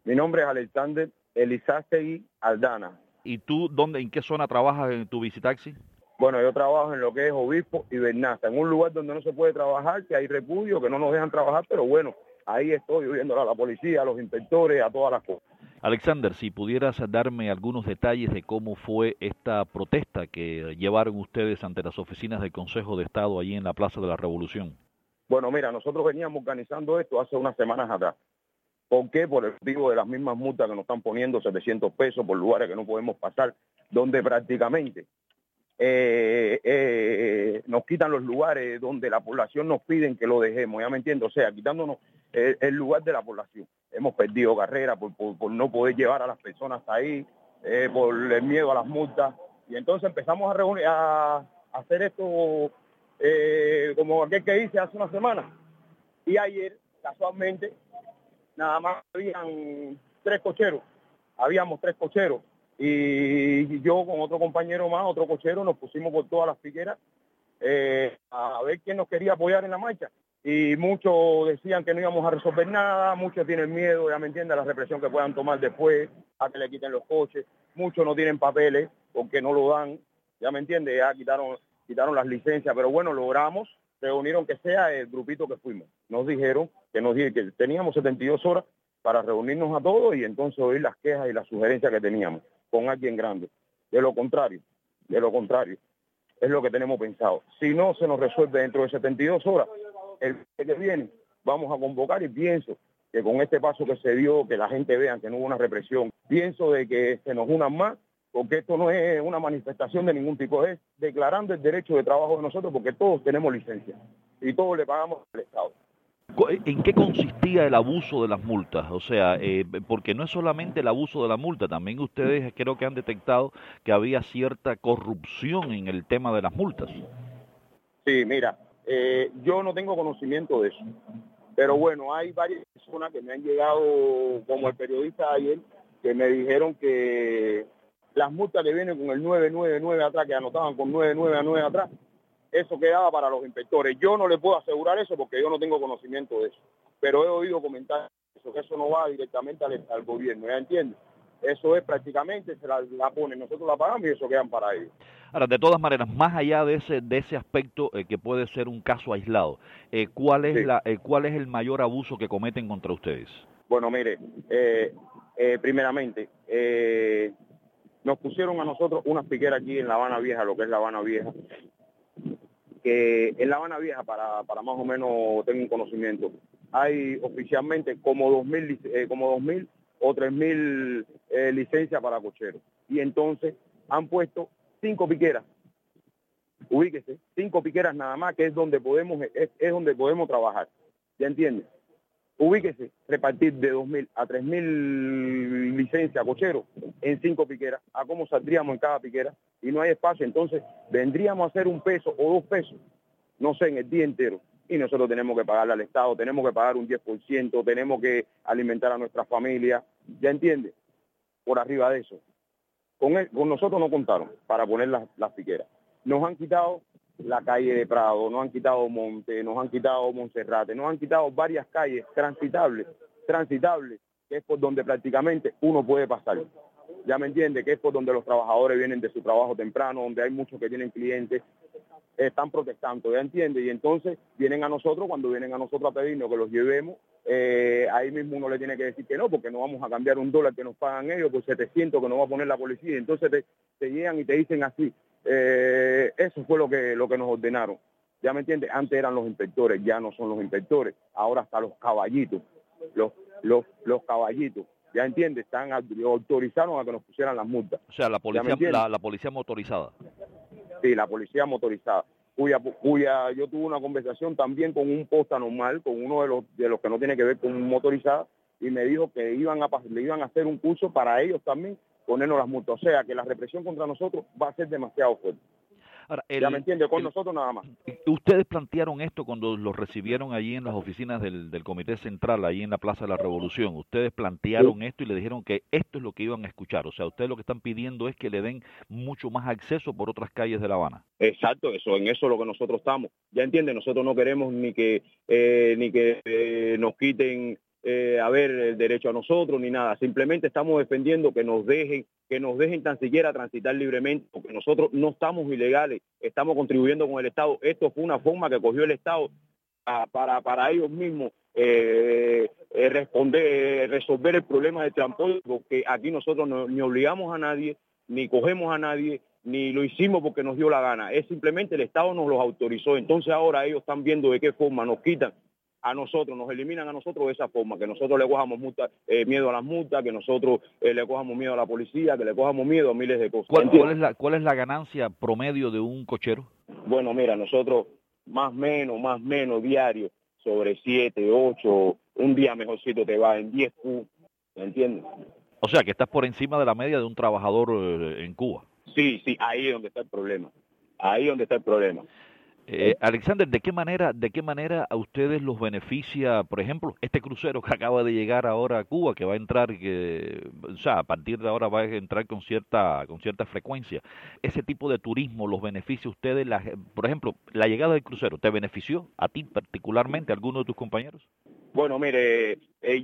Mi nombre es Alexander Elizástegui Aldana. ¿Y tú en qué zona trabajas en tu visitaxi? Bueno, yo trabajo en lo que es Obispo y Bernaza, en un lugar donde no se puede trabajar, que hay repudio, que no nos dejan trabajar, pero bueno, ahí estoy oyéndole a la policía, a los inspectores, a todas las cosas. Alexander, si pudieras darme algunos detalles de cómo fue esta protesta que llevaron ustedes ante las oficinas del Consejo de Estado allí en la Plaza de la Revolución. Bueno, mira, nosotros veníamos organizando esto hace unas semanas atrás. ¿Por qué? Por el motivo de las mismas multas que nos están poniendo, 700 pesos por lugares que no podemos pasar, donde prácticamente nos quitan los lugares donde la población nos piden que lo dejemos, ¿ya me entiendes? O sea, quitándonos el lugar de la población. Hemos perdido carrera por no poder llevar a las personas hasta ahí, por el miedo a las multas. Y entonces empezamos a hacer esto como aquel que hice hace una semana. Y ayer, casualmente, nada más habíamos tres cocheros. Y yo con otro compañero más, otro cochero, nos pusimos por todas las piqueras a ver quién nos quería apoyar en la marcha. Y muchos decían que no íbamos a resolver nada, muchos tienen miedo, ya me entiendes, a la represión que puedan tomar después, a que le quiten los coches, muchos no tienen papeles porque no lo dan, ya me entiendes, ya quitaron las licencias, pero bueno, logramos reunir aunque sea el grupito que fuimos. Nos dijeron que teníamos 72 horas para reunirnos a todos y entonces oír las quejas y las sugerencias que teníamos con alguien grande. De lo contrario, es lo que tenemos pensado. Si no se nos resuelve dentro de 72 horas, el mes que viene vamos a convocar y pienso que con este paso que se dio, que la gente vea que no hubo una represión, pienso de que se nos unan más, porque esto no es una manifestación de ningún tipo, es declarando el derecho de trabajo de nosotros, porque todos tenemos licencia y todos le pagamos al Estado. ¿En qué consistía el abuso de las multas? O sea, porque no es solamente el abuso de la multa, también ustedes creo que han detectado que había cierta corrupción en el tema de las multas. Sí, mira, yo no tengo conocimiento de eso, pero bueno, hay varias personas que me han llegado, como el periodista de ayer, que me dijeron que las multas que vienen con el 999 atrás, que anotaban con 999 atrás, eso quedaba para los inspectores. Yo no le puedo asegurar eso porque yo no tengo conocimiento de eso, pero he oído comentar eso, que eso no va directamente al gobierno, ¿ya entiendes? Eso es prácticamente, se la ponen, nosotros la pagamos y eso quedan para ellos. Ahora, de todas maneras, más allá de ese aspecto que puede ser un caso aislado, ¿cuál es cuál es el mayor abuso que cometen contra ustedes? Bueno, mire, primeramente, nos pusieron a nosotros unas piqueras aquí en La Habana Vieja, lo que es La Habana Vieja, que en La Habana Vieja, para más o menos tener un conocimiento, hay oficialmente como 2.000 o 3.000 licencias para cocheros. Y entonces han puesto 5 piqueras. Ubíquese, 5 piqueras nada más, que es donde podemos trabajar. ¿Ya entiendes? Ubíquese, repartir de 2.000 a 3.000 licencias cocheros en 5 piqueras, a cómo saldríamos en cada piquera, y no hay espacio, entonces vendríamos a hacer 1 peso o 2 pesos, no sé, en el día entero, y nosotros tenemos que pagarle al Estado, tenemos que pagar un 10%, tenemos que alimentar a nuestra familia, ¿ya entiende? Por arriba de eso. Con nosotros no contaron para poner las piqueras. Nos han quitado la calle de Prado, nos han quitado Monte, nos han quitado Monserrate, nos han quitado varias calles transitables, que es por donde prácticamente uno puede pasar. Ya me entiende, que es por donde los trabajadores vienen de su trabajo temprano, donde hay muchos que tienen clientes, están protestando, ya entiende, y entonces vienen a nosotros, cuando vienen a nosotros a pedirnos que los llevemos, ahí mismo uno le tiene que decir que no, porque no vamos a cambiar $1 que nos pagan ellos por 700 que nos va a poner la policía, entonces te llegan y te dicen así. Eso fue lo que nos ordenaron. Ya me entiendes, antes eran los inspectores, ya no son los inspectores, ahora hasta los caballitos, los caballitos, ya entiendes, autorizaron a que nos pusieran las multas. O sea, la policía motorizada. Sí, la policía motorizada, cuya yo tuve una conversación también con un posta normal, con uno de los que no tiene que ver con motorizada, y me dijo que le iban a hacer un curso para ellos también, ponernos las multas. O sea, que la represión contra nosotros va a ser demasiado fuerte. Ahora, ya me entiende, con nosotros nada más. ¿Ustedes plantearon esto cuando los recibieron allí en las oficinas del Comité Central, allí en la Plaza de la Revolución? ¿Ustedes plantearon esto y le dijeron que esto es lo que iban a escuchar? O sea, ustedes lo que están pidiendo es que le den mucho más acceso por otras calles de La Habana. Exacto, en eso es lo que nosotros estamos. Ya entiende, nosotros no queremos ni que nos quiten haber el derecho a nosotros ni nada. Simplemente estamos defendiendo que nos dejen tan siquiera transitar libremente, porque nosotros no estamos ilegales, estamos contribuyendo con el Estado. Esto fue una forma que cogió el Estado para ellos mismos resolver el problema del transporte, porque aquí nosotros ni obligamos a nadie, ni cogemos a nadie, ni lo hicimos porque nos dio la gana. Es simplemente el Estado nos los autorizó. Entonces ahora ellos están viendo de qué forma nos quitan a nosotros, nos eliminan a nosotros de esa forma, que nosotros le cojamos miedo a las multas, que nosotros le cojamos miedo a la policía, que le cojamos miedo a miles de cosas. ¿Cuál es la ganancia promedio de un cochero? Bueno, mira, nosotros más menos diario, sobre 7, 8, un día mejorcito te va en 10 Q, ¿me entiendes? O sea, que estás por encima de la media de un trabajador en Cuba. Sí, ahí es donde está el problema. Ahí es donde está el problema. Alexander, ¿de qué manera a ustedes los beneficia, por ejemplo, este crucero que acaba de llegar ahora a Cuba, que va a entrar, o sea, a partir de ahora va a entrar con cierta frecuencia? Ese tipo de turismo los beneficia a ustedes, por ejemplo, la llegada del crucero, ¿te benefició a ti particularmente, a alguno de tus compañeros? Bueno, mire,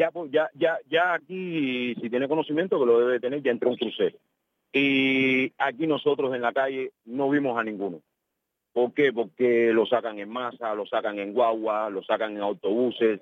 ya aquí, si tiene conocimiento, que lo debe tener, ya entró un crucero. Y aquí nosotros en la calle no vimos a ninguno. ¿Por qué? Porque lo sacan en masa, lo sacan en guagua, lo sacan en autobuses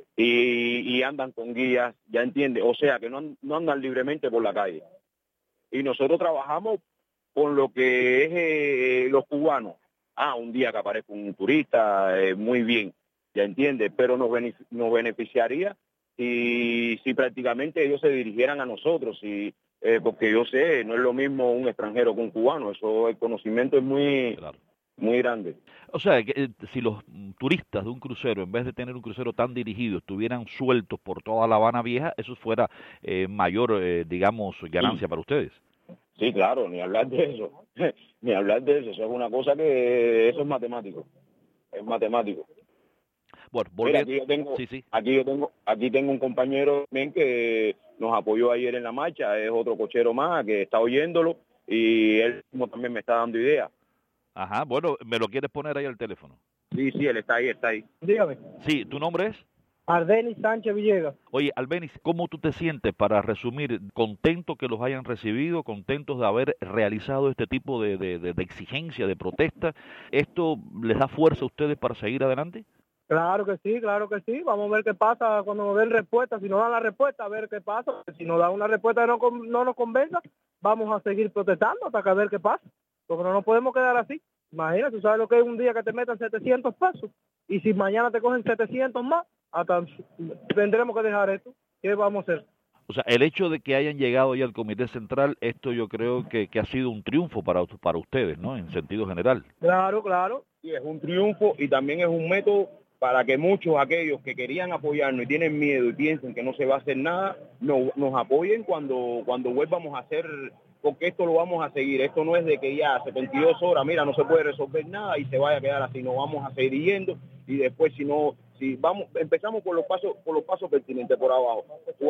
y andan con guías, ¿ya entiende? O sea, que no andan libremente por la calle. Y nosotros trabajamos con lo que es los cubanos. Un día que aparezca un turista, muy bien, ¿ya entiende? Pero nos beneficiaría si prácticamente ellos se dirigieran a nosotros, porque yo sé, no es lo mismo un extranjero que un cubano, eso el conocimiento es muy... Claro. Muy grande. O sea, que si los turistas de un crucero, en vez de tener un crucero tan dirigido, estuvieran sueltos por toda La Habana Vieja, eso fuera mayor, digamos, ganancia para ustedes. Sí, claro, ni hablar de eso. Ni hablar de eso. Eso es una cosa que eso es matemático. Es matemático. Bueno, mira, aquí tengo un compañero también que nos apoyó ayer en la marcha, es otro cochero más que está oyéndolo y él mismo también me está dando ideas. Ajá, bueno, ¿me lo quieres poner ahí al teléfono? Sí, él está ahí. Dígame. Sí, ¿tu nombre es? Ardenis Sánchez Villegas. Oye, Albenis, ¿cómo tú te sientes, para resumir, contento que los hayan recibido, contentos de haber realizado este tipo de exigencia, de protesta? ¿Esto les da fuerza a ustedes para seguir adelante? Claro que sí. Vamos a ver qué pasa cuando nos den respuesta. Si nos dan la respuesta, a ver qué pasa. Si nos dan una respuesta que no nos convenga, vamos a seguir protestando hasta que a ver qué pasa. Porque no nos podemos quedar así. Imagínate, tú sabes lo que es un día que te metan 700 pesos. Y si mañana te cogen 700 más, hasta tendremos que dejar esto. ¿Qué vamos a hacer? O sea, el hecho de que hayan llegado ya al Comité Central, esto yo creo que ha sido un triunfo para ustedes, ¿no? En sentido general. Claro. Sí, es un triunfo y también es un método para que muchos aquellos que querían apoyarnos y tienen miedo y piensen que no se va a hacer nada, nos apoyen cuando vuelvamos a hacer, porque esto lo vamos a seguir. Esto no es de que ya 72 horas, mira, no se puede resolver nada y se vaya a quedar así. No, vamos a seguir yendo y después empezamos por los pasos pertinentes por abajo.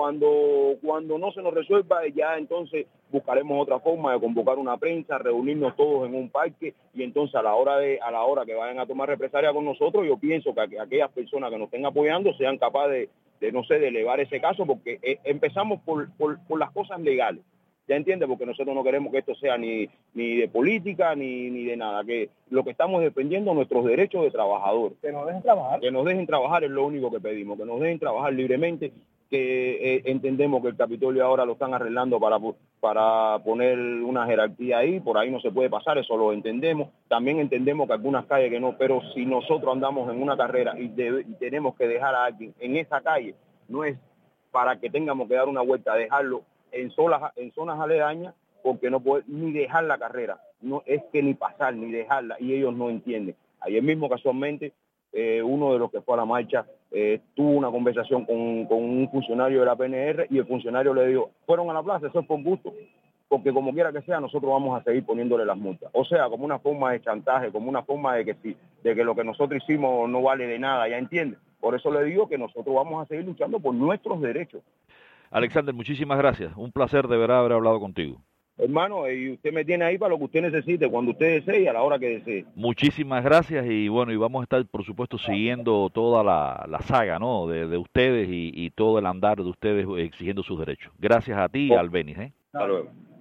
Cuando no se nos resuelva, ya entonces buscaremos otra forma de convocar una prensa, reunirnos todos en un parque y entonces a la hora que vayan a tomar represalia con nosotros, yo pienso que aquellas personas que nos estén apoyando sean capaces de elevar ese caso, porque empezamos por las cosas legales. ¿Ya entiende? Porque nosotros no queremos que esto sea ni de política ni de nada, que lo que estamos defendiendo nuestros derechos de trabajador. Que nos dejen trabajar. Que nos dejen trabajar es lo único que pedimos, que nos dejen trabajar libremente, que entendemos que el Capitolio ahora lo están arreglando para poner una jerarquía ahí, por ahí no se puede pasar, eso lo entendemos. También entendemos que algunas calles que no, pero si nosotros andamos en una carrera y tenemos que dejar a alguien en esa calle, no es para que tengamos que dar una vuelta, dejarlo en zonas aledañas, porque no puede ni dejar la carrera, no es que ni pasar ni dejarla, y ellos no entienden. Ayer mismo casualmente uno de los que fue a la marcha tuvo una conversación con un funcionario de la PNR y el funcionario le dijo, fueron a la plaza, eso es por gusto, porque como quiera que sea nosotros vamos a seguir poniéndole las multas. O sea, como una forma de chantaje, como una forma de que lo que nosotros hicimos no vale de nada, ¿ya entiende? Por eso le digo que nosotros vamos a seguir luchando por nuestros derechos. Alexander, muchísimas gracias. Un placer de verdad haber hablado contigo. hermano, y usted me tiene ahí para lo que usted necesite, cuando usted desee y a la hora que desee. Muchísimas gracias y bueno, y vamos a estar, por supuesto, siguiendo toda la saga, ¿no? De ustedes y todo el andar de ustedes exigiendo sus derechos. Gracias a ti y al Benis, ¿eh? Hasta luego.